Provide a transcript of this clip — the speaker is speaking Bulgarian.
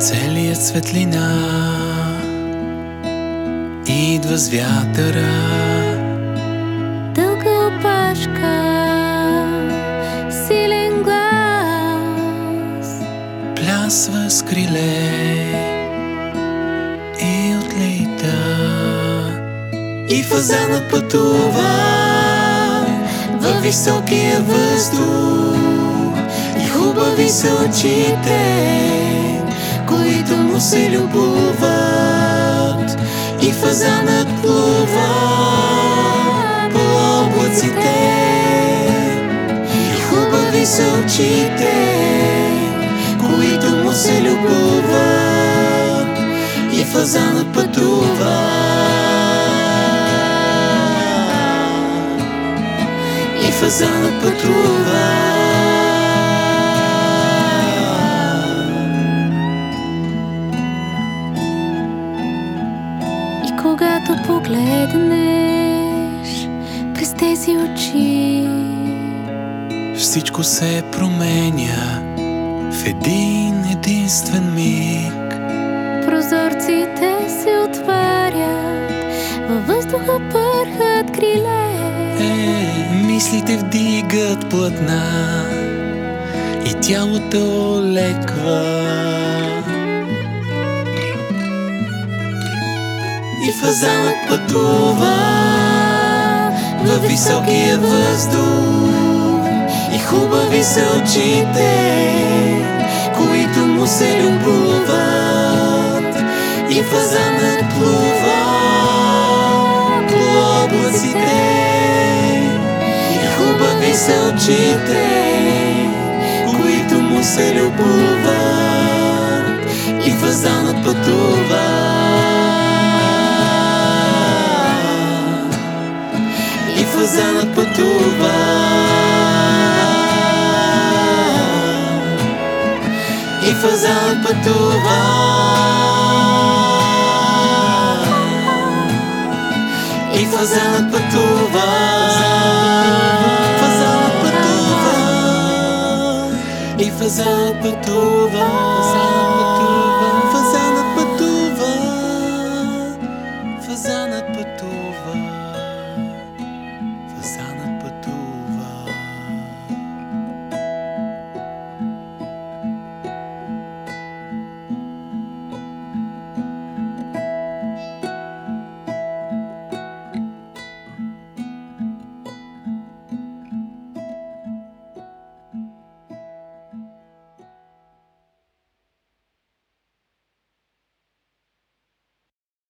Целият светлина идва с вятъра. Дълга опашка, силен глас, Плясва с криле и отлита. И фазанът пътува във високия въздух. И хубави са очите, които му се любуват. И фазанът плува по облаците. И хубави са очите, които му се любуват. И фазанът пътува. И фазанът пътува. когато погледнеш през тези очи, всичко се променя в един единствен миг. Прозорците се отварят, във въздуха пърхат криле. Мислите вдигат плътна и тялото леква. И фазанът пътува във високия въздух. И хубави са очите, които му се любуват. И фазанът плува по облаците. И хубави са очите, които му се любуват. И фазанът пътува. И фазанът пътува. И фазанът пътува. И фазанът пътува. Фазанът пътува. И фазанът пътува.